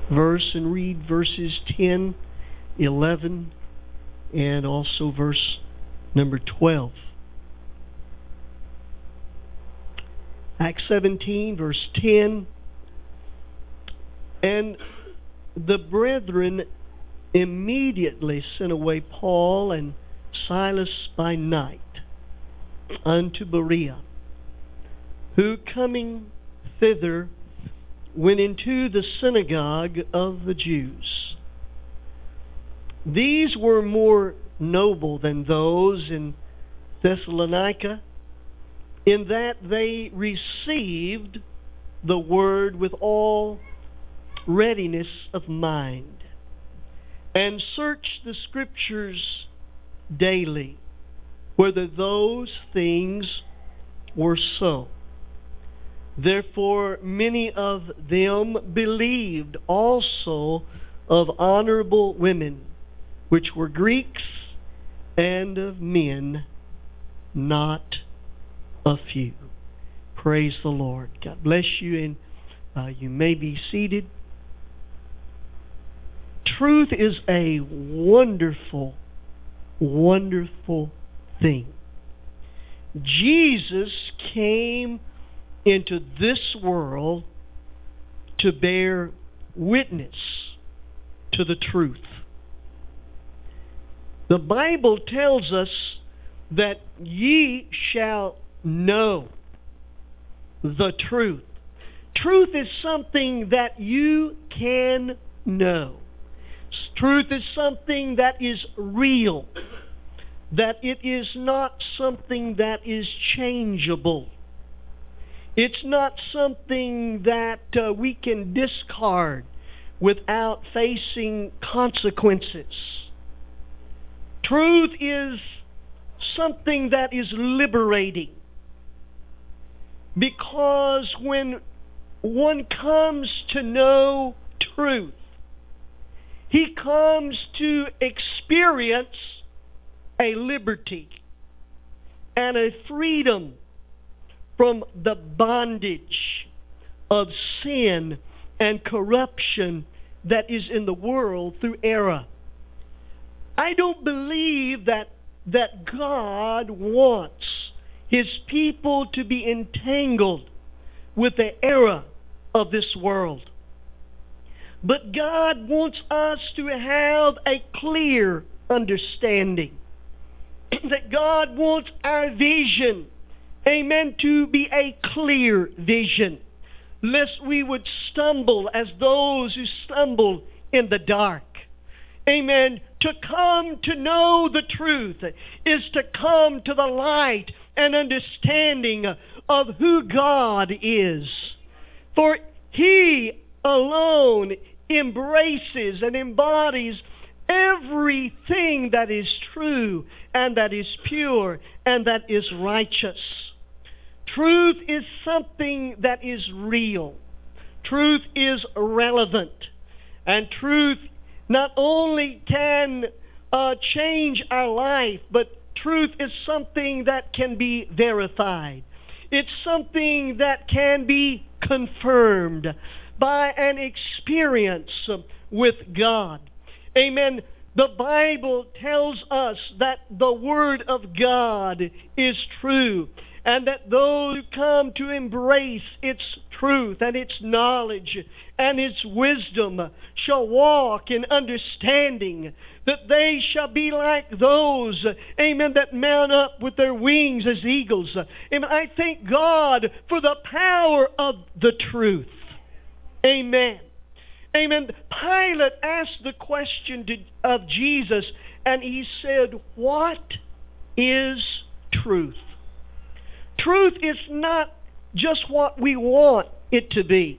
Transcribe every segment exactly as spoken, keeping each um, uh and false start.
verse and read verses ten, eleven, and also verse number twelve. Acts seventeen, verse ten. And the brethren immediately sent away Paul and Silas by night unto Berea, who coming thither went into the synagogue of the Jews. These were more noble than those in Thessalonica, in that they received the word with all readiness of mind, and searched the Scriptures daily, whether those things were so. Therefore many of them believed also of honorable women, which were Greeks, and of men not a few. Praise the Lord. God bless you, and uh, you may be seated. Truth is a wonderful, wonderful thing. Jesus came into this world to bear witness to the truth. The Bible tells us that ye shall know the truth. Truth is something that you can know. Truth is something that is real, that it is not something that is changeable. It's not something that uh, we can discard without facing consequences. Truth is something that is liberating, because when one comes to know truth, he comes to experience a liberty and a freedom from the bondage of sin and corruption that is in the world through error. I don't believe that that God wants His people to be entangled with the error of this world. But God wants us to have a clear understanding. That God wants our vision, amen, to be a clear vision, lest we would stumble as those who stumble in the dark. Amen. To come to know the truth is to come to the light and understanding of who God is. For He alone embraces and embodies everything that is true and that is pure and that is righteous. Truth is something that is real. Truth is relevant. And truth not only can uh, change our life, but truth is something that can be verified. It's something that can be confirmed by an experience with God. Amen. The Bible tells us that the Word of God is true, and that those who come to embrace its truth and its knowledge and its wisdom shall walk in understanding, that they shall be like those, amen, that mount up with their wings as eagles. Amen. I thank God for the power of the truth. Amen. Amen. Pilate asked the question to, of Jesus, and he said, "What is truth?" Truth is not just what we want it to be.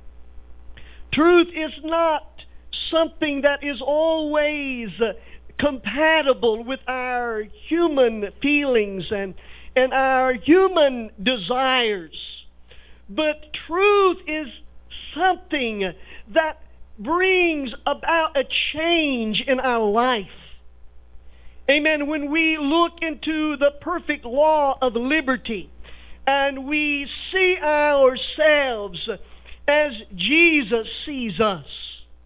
Truth is not something that is always compatible with our human feelings and, and our human desires. But truth is something that brings about a change in our life. Amen. When we look into the perfect law of liberty and we see ourselves as Jesus sees us,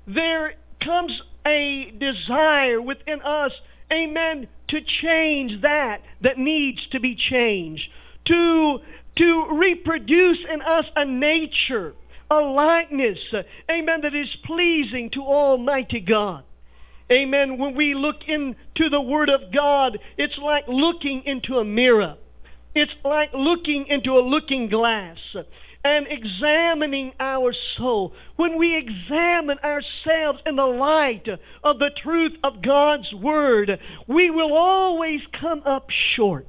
there comes a desire within us, amen, to change that that needs to be changed. To, to reproduce in us a nature, a likeness, amen, that is pleasing to Almighty God. Amen. When we look into the Word of God, it's like looking into a mirror. It's like looking into a looking glass and examining our soul. When we examine ourselves in the light of the truth of God's Word, we will always come up short.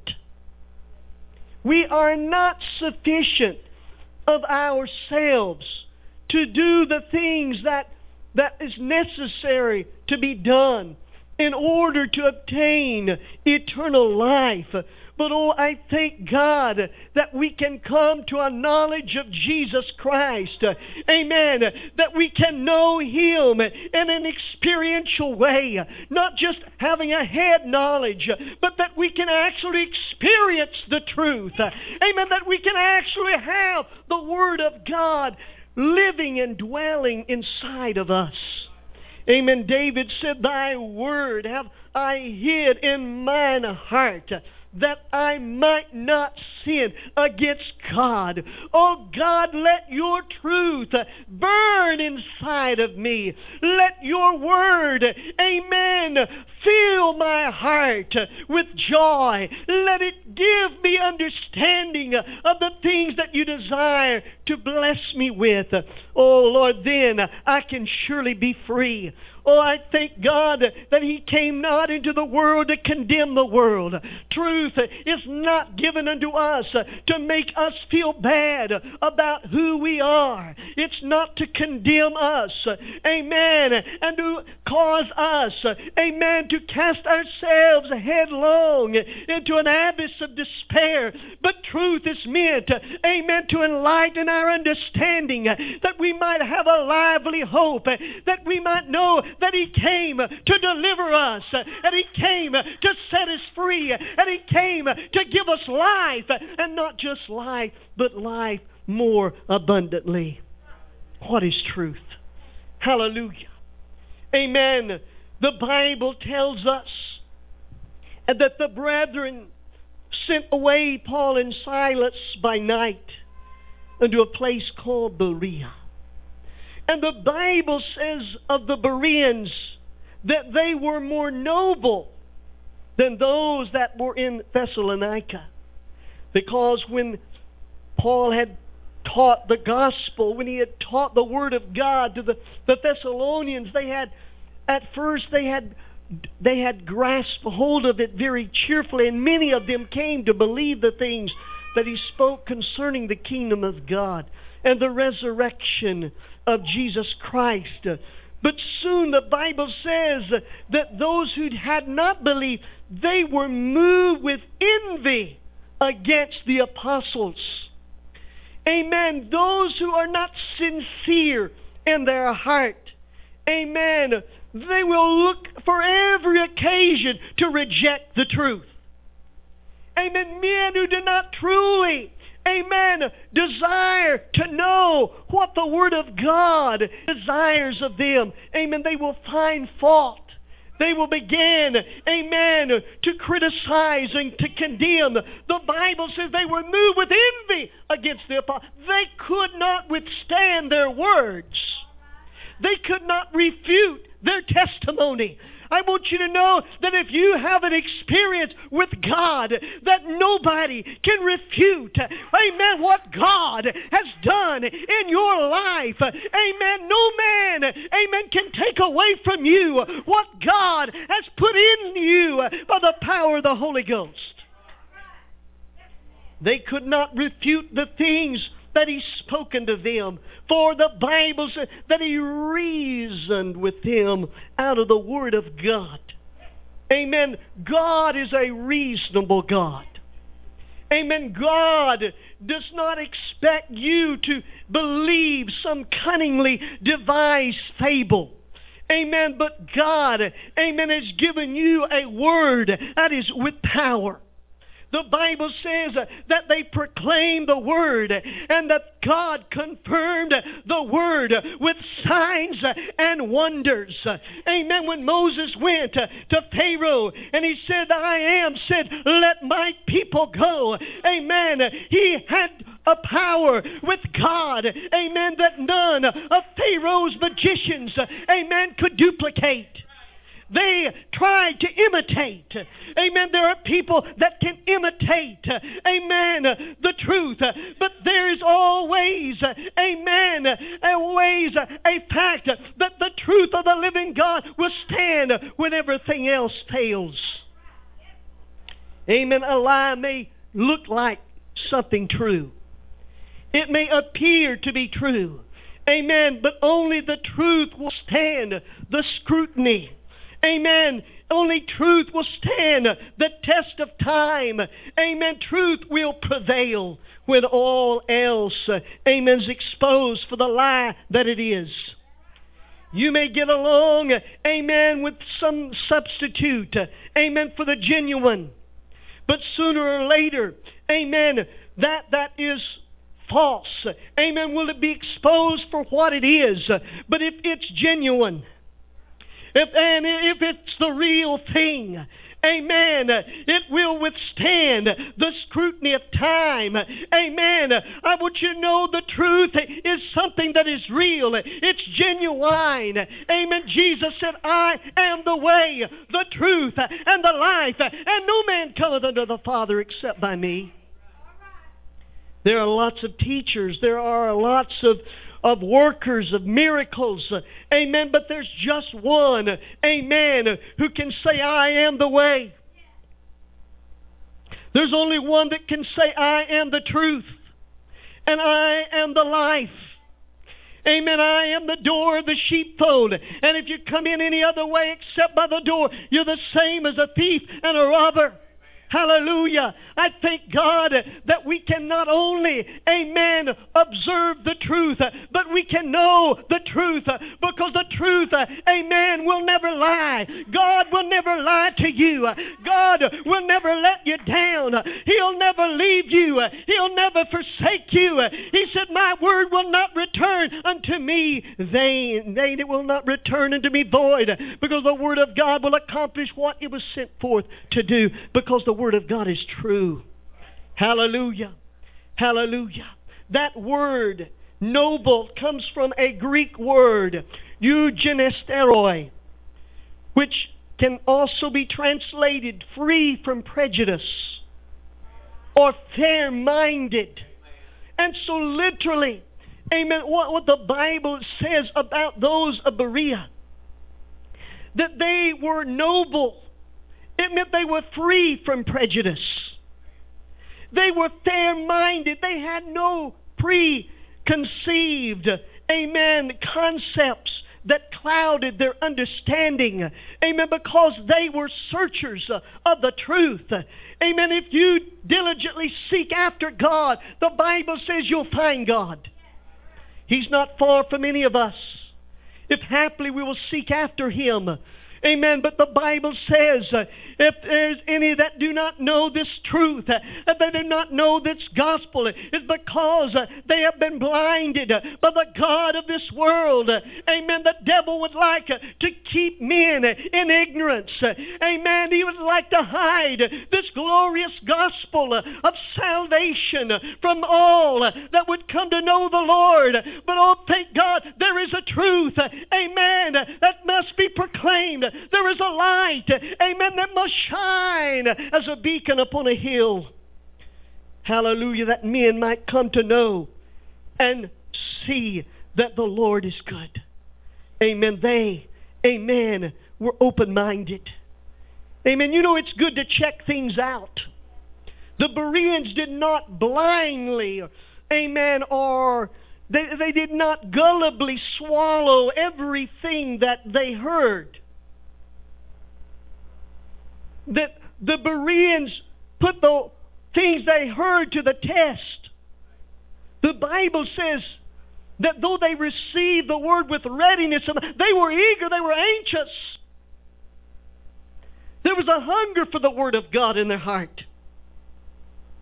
We are not sufficient of ourselves to do the things that, that is necessary to be done in order to obtain eternal life. But oh, I thank God that we can come to a knowledge of Jesus Christ. Amen. That we can know Him in an experiential way. Not just having a head knowledge, but that we can actually experience the truth. Amen. That we can actually have the Word of God living and dwelling inside of us. Amen. David said, Thy Word have I hid in mine heart, that I might not sin against God. Oh God, let your truth burn inside of me. Let your Word, amen, fill my heart with joy. Let it give me understanding of the things that you desire to bless me with. Oh Lord, then I can surely be free. Oh, I thank God that He came not into the world to condemn the world. Truth is not given unto us to make us feel bad about who we are. It's not to condemn us, amen, and to cause us, amen, to cast ourselves headlong into an abyss of despair. But truth is meant, amen, to enlighten our understanding, that we might have a lively hope, that we might know that He came to deliver us, and He came to set us free, and He came to give us life, and not just life, but life more abundantly. What is truth? Hallelujah. Amen. The Bible tells us that the brethren sent away Paul and Silas by night unto a place called Berea. And the Bible says of the Bereans that they were more noble than those that were in Thessalonica. Because when Paul had taught the gospel, when he had taught the Word of God to the, the Thessalonians, they had, at first they had they had grasped hold of it very cheerfully, and many of them came to believe the things that he spoke concerning the kingdom of God and the resurrection of Jesus Christ. But soon the Bible says that those who had not believed, they were moved with envy against the apostles. Amen. Those who are not sincere in their heart, amen, they will look for every occasion to reject the truth. Amen. Men who do not truly, amen, desire to know what the Word of God desires of them, amen, they will find fault. They will begin, amen, to criticize and to condemn. The Bible says they were moved with envy against the apostles. They could not withstand their words. They could not refute their testimony. I want you to know that if you have an experience with God, that nobody can refute, amen, what God has done in your life. Amen. No man, amen, can take away from you what God has put in you by the power of the Holy Ghost. They could not refute the things that He's spoken to them. For the Bible says that He reasoned with them out of the Word of God. Amen. God is a reasonable God. Amen. God does not expect you to believe some cunningly devised fable. Amen. But God, amen, has given you a Word that is with power. the Bible says that they proclaimed the Word and that God confirmed the Word with signs and wonders. Amen. When Moses went to Pharaoh and he said, I am, said, let my people go. Amen. He had a power with God, amen, that none of Pharaoh's magicians, amen, could duplicate. They tried to imitate. Amen. There are people that can imitate, amen, the truth. But there is always, amen, always a fact that the truth of the living God will stand when everything else fails. Amen. A lie may look like something true. It may appear to be true. Amen. But only the truth will stand the scrutiny. Amen. Only truth will stand the test of time. Amen. Truth will prevail when all else, amen, is exposed for the lie that it is. You may get along, amen, with some substitute, amen, for the genuine. But sooner or later, amen, that that is false. Amen. Will it be exposed for what it is? But if it's genuine, if and if it's the real thing, amen, it will withstand the scrutiny of time. Amen. I want you to know the truth is something that is real. It's genuine. Amen. Jesus said, I am the way, the truth, and the life, and no man cometh unto the Father except by me. There are lots of teachers. There are lots of, of workers of miracles. Amen. But there's just one, amen, who can say, I am the way. There's only one that can say, I am the truth. And I am the life. Amen. I am the door of the sheepfold. And if you come in any other way except by the door, you're the same as a thief and a robber. Hallelujah. I thank God that we can not only, amen, observe the truth, but we can know the truth, because the truth, amen, will never lie. God will never lie to you. God will never let you down. He'll never leave you. He'll never forsake you. He said, my word will not return unto me vain. Vain, it will not return unto me void, because the word of God will accomplish what it was sent forth to do, because the Word of God is true. Hallelujah. Hallelujah. That word, noble, comes from a Greek word, eugenesteroi, which can also be translated free from prejudice or fair-minded. And so literally, amen, what, what the Bible says about those of Berea, that they were noble. It meant they were free from prejudice. They were fair-minded. They had no preconceived, amen, concepts that clouded their understanding. Amen, because they were searchers of the truth. Amen, if you diligently seek after God, the Bible says you'll find God. He's not far from any of us. If haply we will seek after Him. Amen. But the Bible says, uh, if there's any that do not know this truth, uh, that they do not know this gospel, it's because uh, they have been blinded uh, by the God of this world. Uh, amen. The devil would like uh, to keep men uh, in ignorance. Uh, amen. He would like to hide uh, this glorious gospel uh, of salvation uh, from all uh, that would come to know the Lord. But oh, thank God, there is a truth, uh, amen, uh, that must be proclaimed. There is a light, amen, that must shine as a beacon upon a hill. Hallelujah, that men might come to know and see that the Lord is good. Amen. They, amen, were open-minded. Amen. You know, it's good to check things out. The Bereans did not blindly, amen, or they, they did not gullibly swallow everything that they heard. That the Bereans put the things they heard to the test. The Bible says that though they received the word with readiness, they were eager, they were anxious. There was a hunger for the word of God in their heart.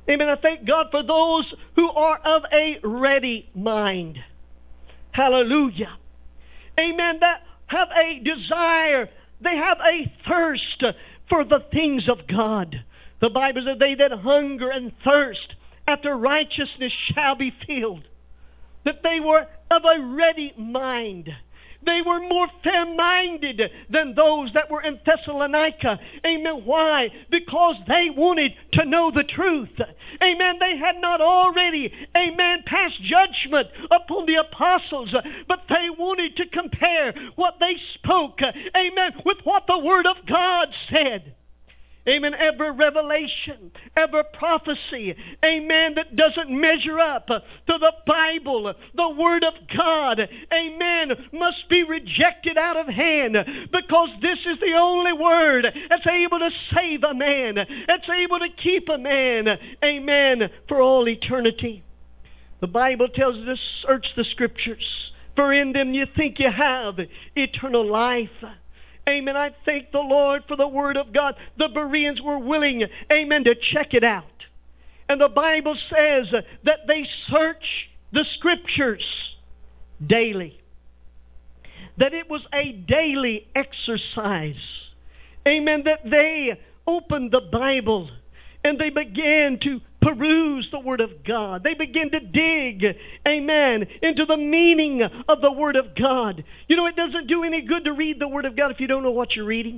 Amen. I thank God for those who are of a ready mind. Hallelujah. Amen. That have a desire. They have a thirst for the things of God. The Bible says, they that hunger and thirst after righteousness shall be filled. That they were of a ready mind. They were more fair-minded than those that were in Thessalonica. Amen. Why? Because they wanted to know the truth. Amen. They had not already, amen, passed judgment upon the apostles, but they wanted to compare what they spoke, amen, with what the Word of God said. Amen. Every revelation, every prophecy, amen, that doesn't measure up to the Bible, the Word of God, amen, must be rejected out of hand, because this is the only Word that's able to save a man, that's able to keep a man, amen, for all eternity. The Bible tells us to search the Scriptures, for in them you think you have eternal life. Amen. I thank the Lord for the Word of God. The Bereans were willing, amen, to check it out. And the Bible says that they search the Scriptures daily. That it was a daily exercise. Amen. That they opened the Bible and they began to peruse the Word of God. They began to dig, amen, into the meaning of the Word of God. You know, it doesn't do any good to read the Word of God if you don't know what you're reading.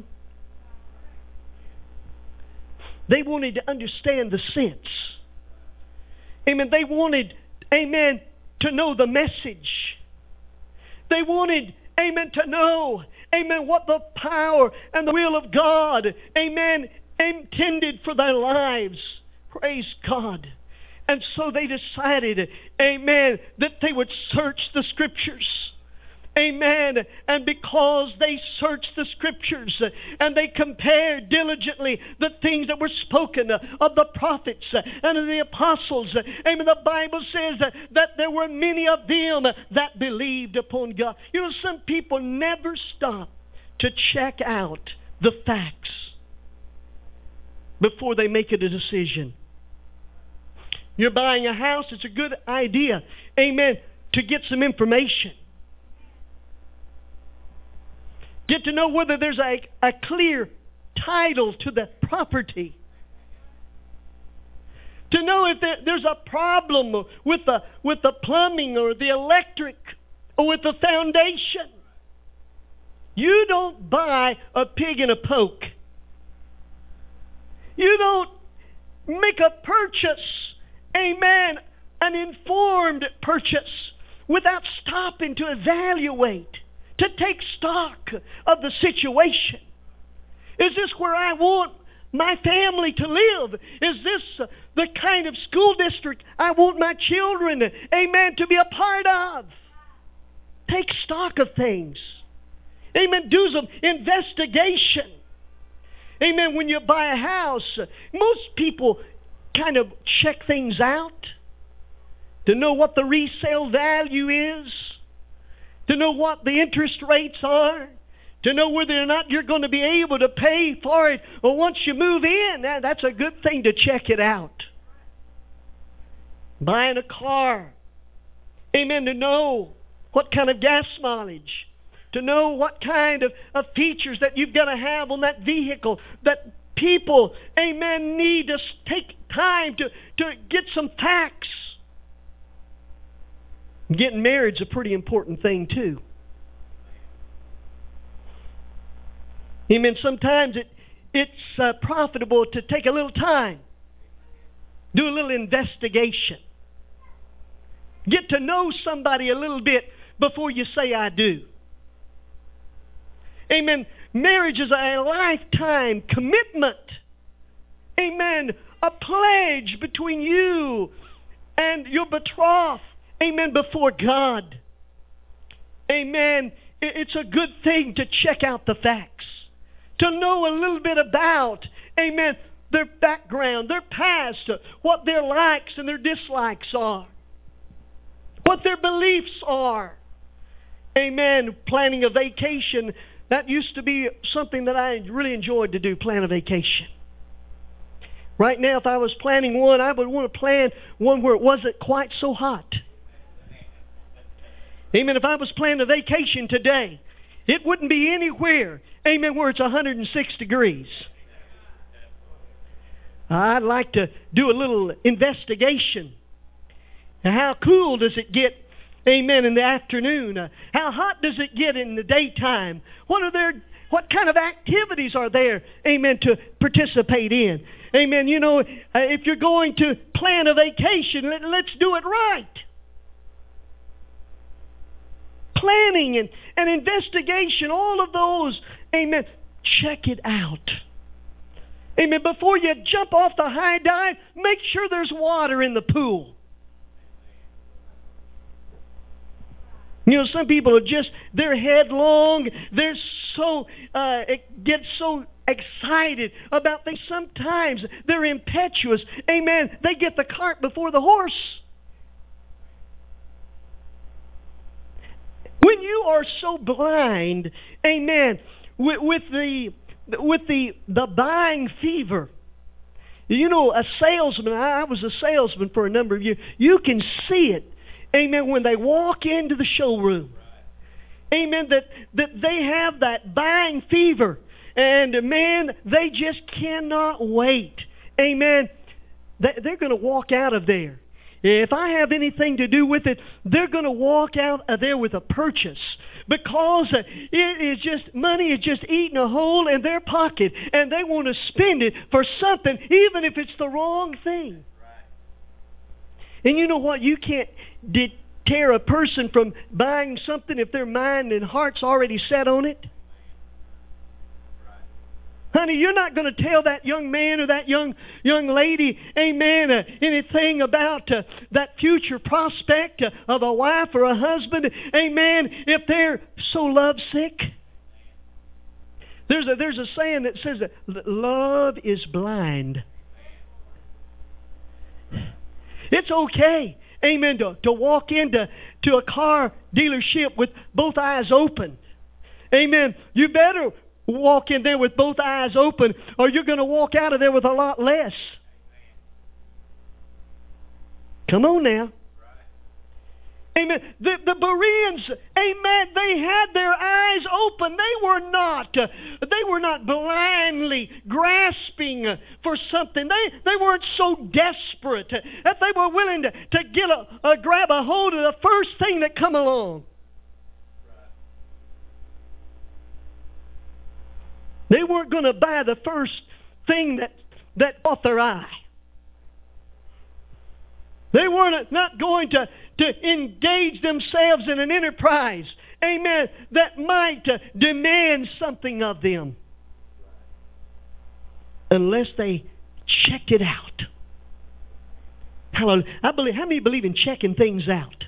They wanted to understand the sense. Amen. They wanted, amen, to know the message. They wanted, amen, to know, amen, what the power and the will of God, amen, intended for their lives. Praise God. And so they decided, amen, that they would search the Scriptures. Amen. And because they searched the Scriptures and they compared diligently the things that were spoken of the prophets and of the apostles, amen, the Bible says that there were many of them that believed upon God. You know, some people never stop to check out the facts before they make a decision. You're buying a house, it's a good idea, amen, to get some information. Get to know whether there's a, a clear title to the property. To know if there, there's a problem with the, with the plumbing or the electric or with the foundation. You don't buy a pig in a poke. You don't make a purchase, amen, an informed purchase without stopping to evaluate, to take stock of the situation. Is this where I want my family to live? Is this the kind of school district I want my children, amen, to be a part of? Take stock of things. Amen. Do some investigation. Amen. When you buy a house, most people kind of check things out to know what the resale value is, to know what the interest rates are, to know whether or not you're going to be able to pay for it or once you move in. That's a good thing to check it out. Buying a car. Amen. To know what kind of gas mileage. To know what kind of, of features that you've got to have on that vehicle. That people, amen, need to take time to, to get some facts. Getting married is a pretty important thing too. Amen. Sometimes it it's uh, profitable to take a little time. Do a little investigation. Get to know somebody a little bit before you say I do. Amen. Marriage is a lifetime commitment. Amen. A pledge between you and your betrothed. Amen. Before God. Amen. It's a good thing to check out the facts. To know a little bit about, amen, their background, their past, what their likes and their dislikes are. What their beliefs are. Amen. Planning a vacation. That used to be something that I really enjoyed to do, plan a vacation. Right now, if I was planning one, I would want to plan one where it wasn't quite so hot. Amen. If I was planning a vacation today, it wouldn't be anywhere, amen, where it's one hundred six degrees. I'd like to do a little investigation. How cool does it get, amen, in the afternoon? Uh, how hot does it get in the daytime? What are there? What kind of activities are there, amen, to participate in? Amen. You know, uh, if you're going to plan a vacation, let, let's do it right. Planning and, and investigation, all of those, amen, check it out. Amen. Before you jump off the high dive, make sure there's water in the pool. You know, some people are just, they're headlong. They're so, uh, get so excited about things. Sometimes they're impetuous. Amen. They get the cart before the horse. When you are so blind, amen, with, with the with the the buying fever. You know, a salesman, I was a salesman for a number of years. You can see it, amen, when they walk into the showroom. Amen, that, that they have that buying fever. And, man, they just cannot wait. Amen. They're going to walk out of there. If I have anything to do with it, they're going to walk out of there with a purchase. Because it is just, money is just eating a hole in their pocket. And they want to spend it for something, even if it's the wrong thing. And you know what? You can't deter a person from buying something if their mind and heart's already set on it. Honey, you're not going to tell that young man or that young young lady, amen, uh, anything about uh, that future prospect uh, of a wife or a husband, amen, if they're so lovesick. There's a, there's a saying that says that love is blind. It's okay, amen, to, to walk into to a car dealership with both eyes open. Amen. You better walk in there with both eyes open, or you're going to walk out of there with a lot less. Come on now. Amen. The, the Bereans, amen, they had their eyes open. They were not, uh, they were not blindly grasping uh, for something. They, they weren't so desperate uh, that they were willing to, to get a, uh, grab a hold of the first thing that come along. They weren't going to buy the first thing that, that caught their eye. They weren't not going to, to engage themselves in an enterprise, amen, that might uh, demand something of them. Unless they checked it out. Hallelujah. I believe, how many believe in checking things out?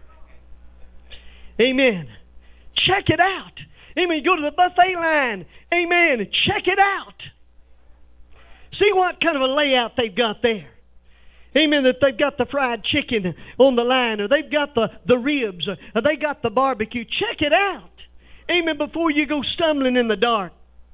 Amen. Check it out. Amen. You go to the buffet line. Amen. Check it out. See what kind of a layout they've got there. Amen. That they've got the fried chicken on the line, or they've got the, the ribs, or they got the barbecue. Check it out. Amen. Before you go stumbling in the dark.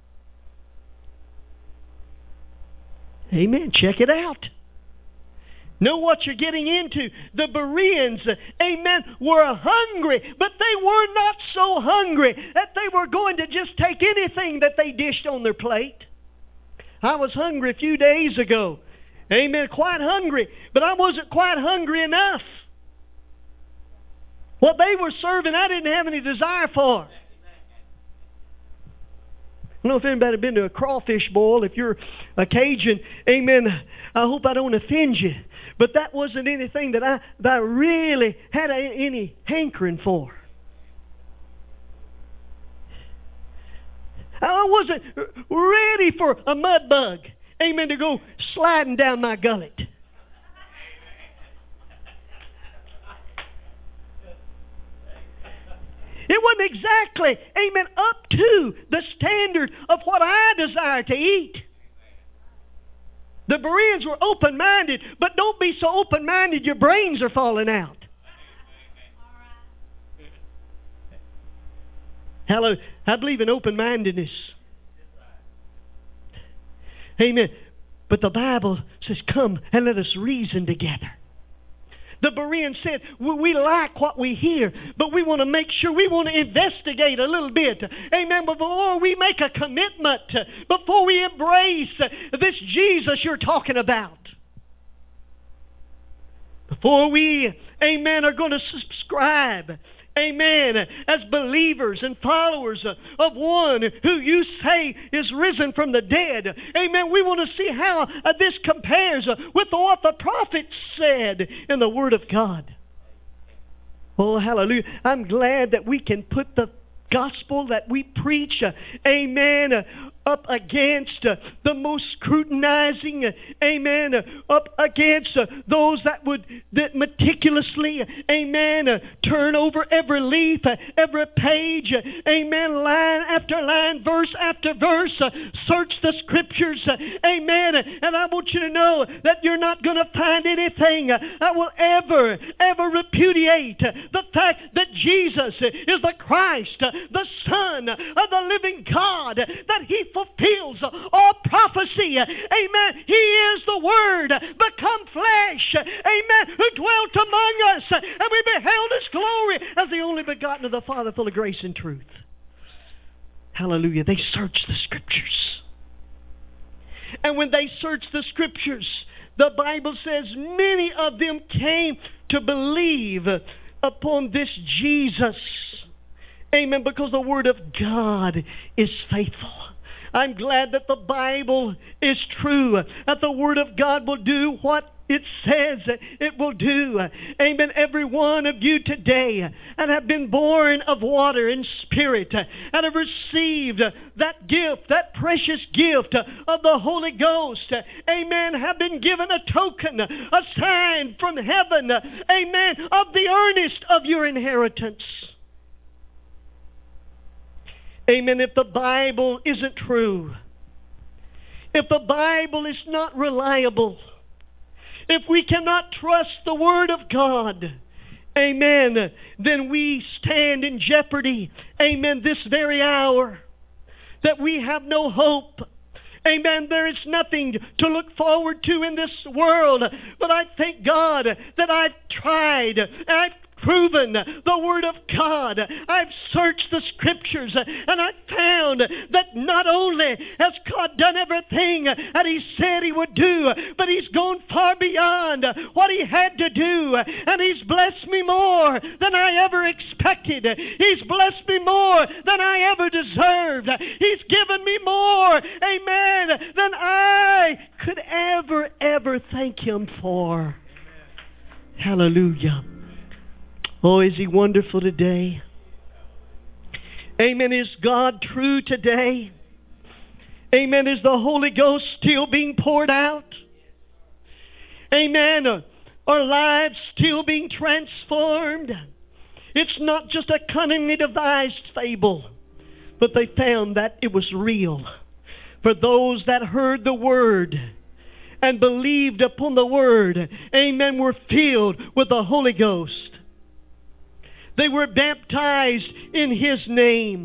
Amen. Check it out. Know what you're getting into. The Bereans, amen, were hungry, but they were not so hungry that they were going to just take anything that they dished on their plate. I was hungry a few days ago. Amen, quite hungry, but I wasn't quite hungry enough. What they were serving, I didn't have any desire for. I don't know if anybody been to a crawfish boil. If you're a Cajun, amen, I hope I don't offend you. But that wasn't anything that I, that I really had a, any hankering for. I wasn't ready for a mud bug, amen, to go sliding down my gullet. It wasn't exactly, amen, up to the standard of what I desire to eat. The Bereans were open-minded, but don't be so open-minded your brains are falling out. Hello, I believe in open-mindedness. Amen. But the Bible says, come and let us reason together. The Bereans said, we like what we hear, but we want to make sure, we want to investigate a little bit. Amen. Before we make a commitment, before we embrace this Jesus you're talking about. Before we, amen, are going to subscribe, amen, as believers and followers of one who you say is risen from the dead. Amen. We want to see how uh, this compares uh, with what the prophets said in the Word of God. Oh, hallelujah. I'm glad that we can put the gospel that we preach, uh, amen, uh, up against uh, the most scrutinizing, uh, amen, uh, up against uh, those that would that meticulously, uh, amen, uh, turn over every leaf, uh, every page, uh, amen, line after line, verse after verse, uh, search the scriptures, uh, amen, and I want you to know that you're not going to find anything uh, that will ever, ever repudiate uh, the fact that Jesus is the Christ, uh, the Son of the living God, that He fulfills all prophecy. Amen. He is the Word become flesh. Amen. Who dwelt among us, and we beheld His glory as the only begotten of the Father, full of grace and truth. Hallelujah. They searched the Scriptures. And when they searched the Scriptures, the Bible says many of them came to believe upon this Jesus. Amen. Because the Word of God is faithful. I'm glad that the Bible is true, that the Word of God will do what it says it will do. Amen. Every one of you today and have been born of water and spirit and have received that gift, that precious gift of the Holy Ghost. Amen. Have been given a token, a sign from heaven. Amen. Of the earnest of your inheritance. Amen. If the Bible isn't true, if the Bible is not reliable, if we cannot trust the Word of God, amen, then we stand in jeopardy, amen, this very hour, that we have no hope. Amen. There is nothing to look forward to in this world, but I thank God that I've tried, I've proven the Word of God. I've searched the Scriptures and I've found that not only has God done everything that He said He would do, but He's gone far beyond what He had to do, and He's blessed me more than I ever expected. He's blessed me more than I ever deserved. He's given me more, amen, than I could ever, ever thank Him for. Hallelujah. Oh, is He wonderful today? Amen. Is God true today? Amen. Is the Holy Ghost still being poured out? Amen. Are lives still being transformed? It's not just a cunningly devised fable, but they found that it was real. For those that heard the Word and believed upon the Word, amen, were filled with the Holy Ghost. They were baptized in His name.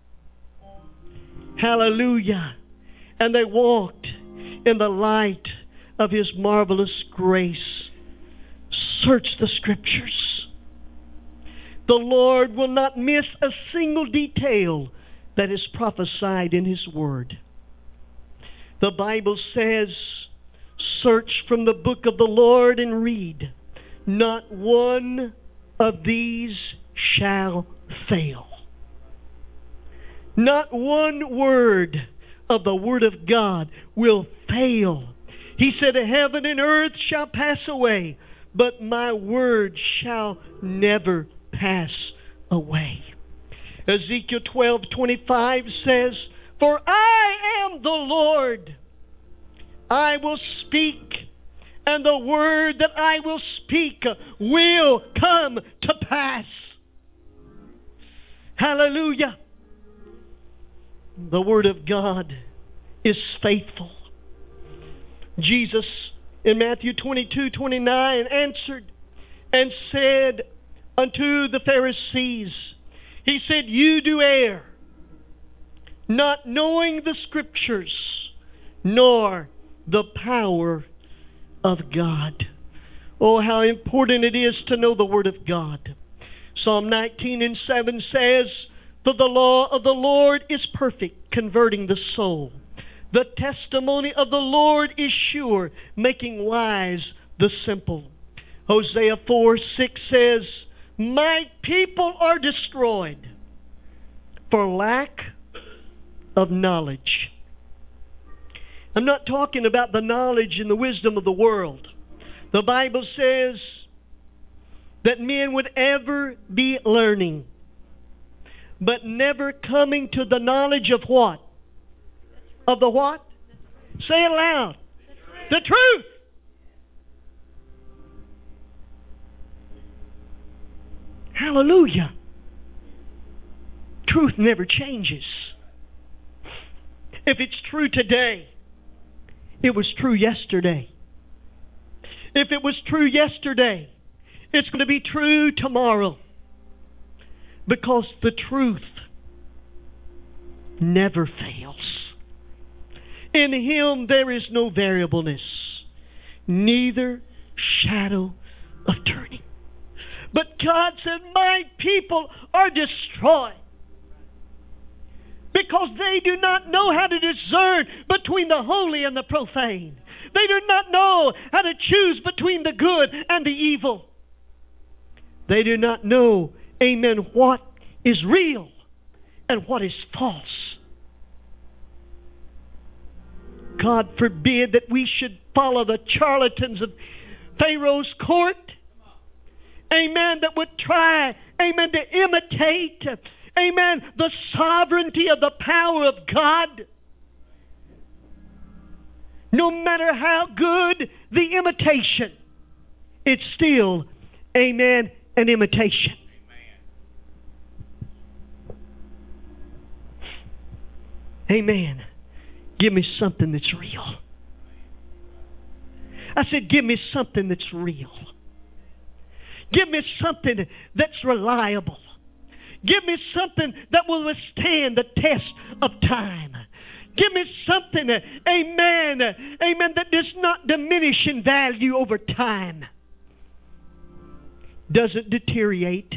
Hallelujah. And they walked in the light of His marvelous grace. Search the Scriptures. The Lord will not miss a single detail that is prophesied in His Word. The Bible says, search from the book of the Lord and read. Not one of these shall fail. Not one word of the Word of God will fail. He said, heaven and earth shall pass away, but my word shall never pass away. Ezekiel twelve twenty-five says, for I am the Lord. I will speak, and the word that I will speak will come to pass. Hallelujah. The Word of God is faithful. Jesus in Matthew twenty-two twenty-nine answered and said unto the Pharisees, He said, you do err, not knowing the Scriptures, nor the power of God. Oh, how important it is to know the Word of God. Psalm nineteen and seven says, "For the law of the Lord is perfect, converting the soul. The testimony of the Lord is sure, making wise the simple." Hosea four six says, "My people are destroyed for lack of knowledge." I'm not talking about the knowledge and the wisdom of the world. The Bible says that men would ever be learning, but never coming to the knowledge of what? Of the what? Say it loud. The truth. Hallelujah. Truth never changes. If it's true today, it was true yesterday. If it was true yesterday, it's going to be true tomorrow. Because the truth never fails. In Him there is no variableness, neither shadow of turning. But God said, "My people are destroyed because they do not know how to discern between the holy and the profane. They do not know how to choose between the good and the evil. They do not know, amen, what is real and what is false." God forbid that we should follow the charlatans of Pharaoh's court. Amen, that would try, amen, to imitate, amen, the sovereignty of the power of God. No matter how good the imitation, it's still, amen, an imitation. Amen. Give me something that's real. I said, give me something that's real. Give me something that's reliable. Give me something that will withstand the test of time. Give me something, amen, amen, that does not diminish in value over time. Doesn't deteriorate.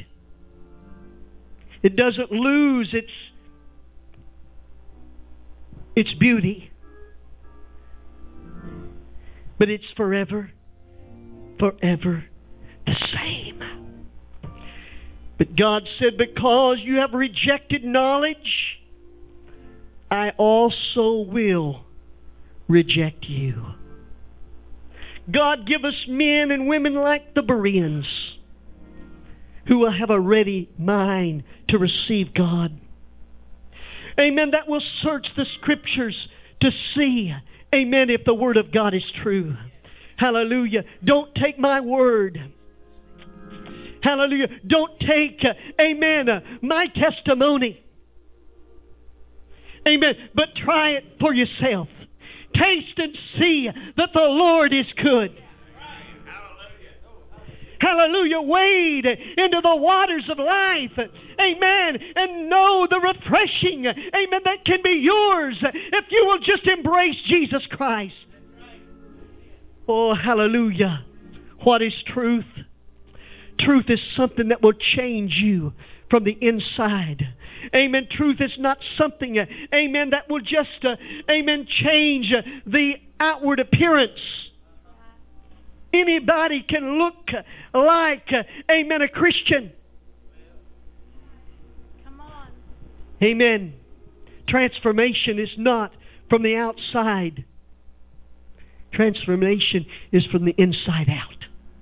It doesn't lose its, its beauty. But it's forever, forever the same. But God said, because you have rejected knowledge, I also will reject you. God, give us men and women like the Bereans who will have a ready mind to receive God. Amen. That will search the Scriptures to see, amen, if the Word of God is true. Hallelujah. Don't take my word. Hallelujah. Don't take, uh, amen, uh, my testimony. Amen. But try it for yourself. Taste and see that the Lord is good. Hallelujah. Wade into the waters of life. Amen. And know the refreshing, amen, that can be yours if you will just embrace Jesus Christ. Oh, hallelujah. What is truth? Truth is something that will change you from the inside. Amen. Truth is not something, uh, amen, that will just, uh, amen, change uh, the outward appearance. Anybody can look like, uh, amen, a Christian. Come on. Amen. Transformation is not from the outside. Transformation is from the inside out.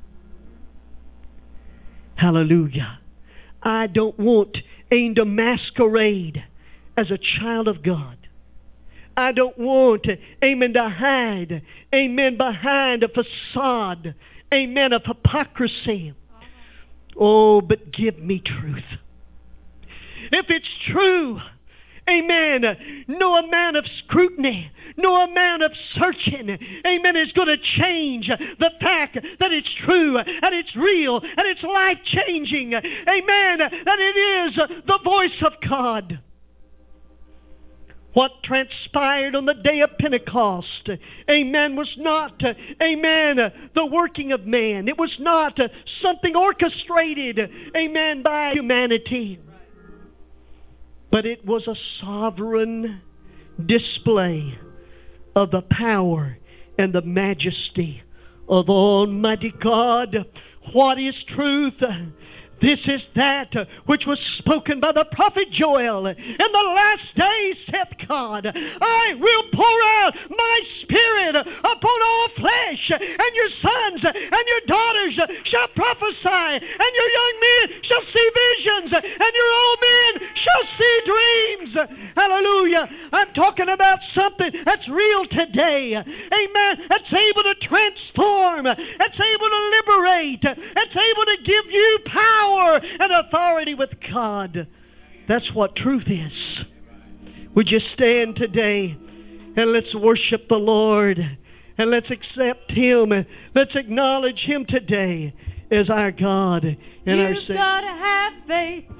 Hallelujah. I don't want aim to masquerade as a child of God. I don't want, amen, to hide, amen, behind a facade, amen, of hypocrisy. Oh, but give me truth. If it's true, amen, no amount of scrutiny, no amount of searching, amen, is going to change the fact that it's true and it's real and it's life-changing. Amen, that it is the voice of God. What transpired on the day of Pentecost, amen, was not, amen, the working of man. It was not something orchestrated, amen, by humanity. But it was a sovereign display of the power and the majesty of Almighty God. What is truth? This is that which was spoken by the prophet Joel. In the last days, saith God, I will pour out my Spirit upon all flesh, and your sons and your daughters shall prophesy, and your young men shall see visions, and your old men shall see dreams. Hallelujah. I'm talking about something that's real today. Amen. That's able to transform. That's able to liberate. That's able to give you power and authority with God. That's what truth is. Would you stand today and let's worship the Lord, and let's accept Him, and let's acknowledge Him today as our God and You've our Savior. You've got to have faith